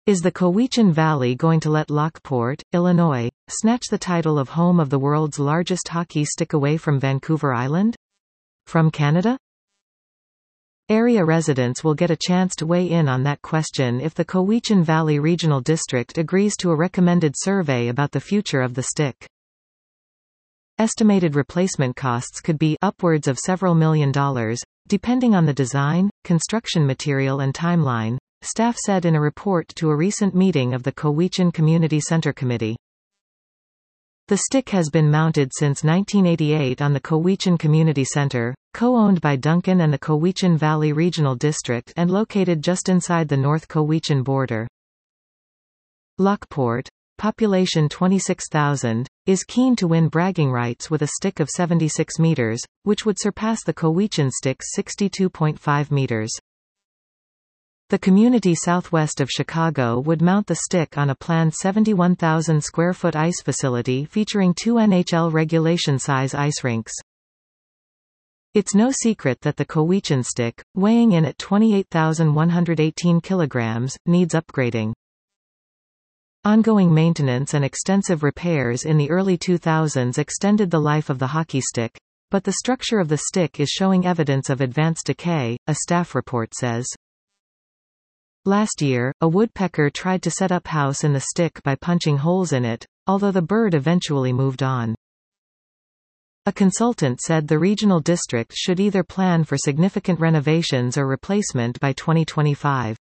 Is the Cowichan Valley going to let Lockport, Illinois, snatch the title of home of the world's largest hockey stick away from Vancouver Island? From Canada? Area residents will get a chance to weigh in on that question if the Cowichan Valley Regional District agrees to a recommended survey about the future of the stick. Estimated replacement costs could be upwards of several $1,000,000, depending on the design, construction material and timeline, staff said in a report to a recent meeting of the Cowichan Community Center Committee. The stick has been mounted since 1988 on the Cowichan Community Center, co-owned by Duncan and the Cowichan Valley Regional District and located just inside the North Cowichan border. Lockport, population 26,000, is keen to win bragging rights with a stick of 76 meters, which would surpass the Cowichan stick's 62.5 meters. The community southwest of Chicago would mount the stick on a planned 71,000 square foot ice facility featuring 2 NHL regulation-size ice rinks. It's no secret that the Cowichan stick, weighing in at 28,118 kilograms, needs upgrading. Ongoing maintenance and extensive repairs in the early 2000s extended the life of the hockey stick, but the structure of the stick is showing evidence of advanced decay, a staff report says. Last year, a woodpecker tried to set up house in the stick by punching holes in it, although the bird eventually moved on. A consultant said the regional district should either plan for significant renovations or replacement by 2025.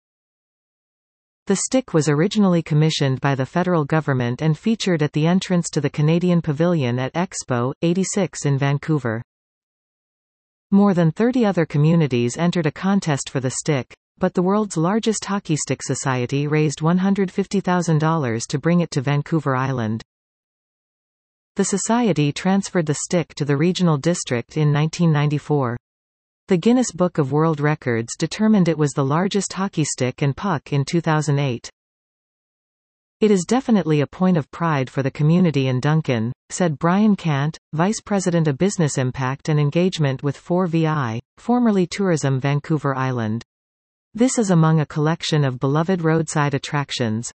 The stick was originally commissioned by the federal government and featured at the entrance to the Canadian Pavilion at Expo 86 in Vancouver. More than 30 other communities entered a contest for the stick, but the world's largest hockey stick society raised $150,000 to bring it to Vancouver Island. The society transferred the stick to the regional district in 1994. The Guinness Book of World Records determined it was the largest hockey stick and puck in 2008. It is definitely a point of pride for the community in Duncan, said Brian Cant, Vice President of Business Impact and Engagement with 4VI, formerly Tourism Vancouver Island. This is among a collection of beloved roadside attractions.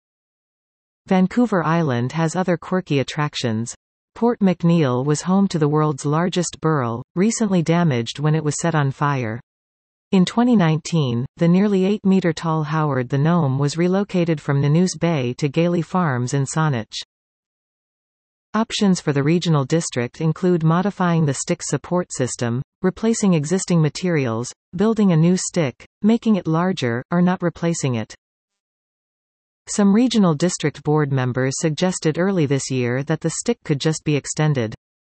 Vancouver Island has other quirky attractions. Port McNeill was home to the world's largest burrell, recently damaged when it was set on fire. In 2019, the nearly 8-meter-tall Howard the Gnome was relocated from Nanoose Bay to Gailey Farms in Saanich. Options for the regional district include modifying the stick's support system, replacing existing materials, building a new stick, making it larger, or not replacing it. Some regional district board members suggested early this year that the stick could just be extended.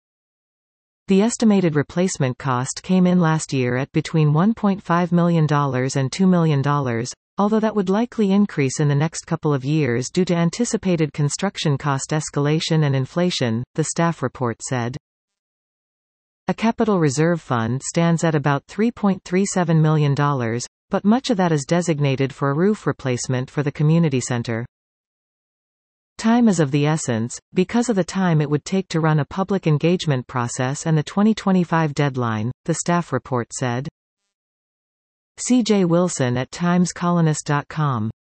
The estimated replacement cost came in last year at between $1.5 million and $2 million, although that would likely increase in the next couple of years due to anticipated construction cost escalation and inflation, the staff report said. A capital reserve fund stands at about $3.37 million, but much of that is designated for a roof replacement for the community center. Time is of the essence, because of the time it would take to run a public engagement process and the 2025 deadline, the staff report said. C.J. Wilson at TimesColonist.com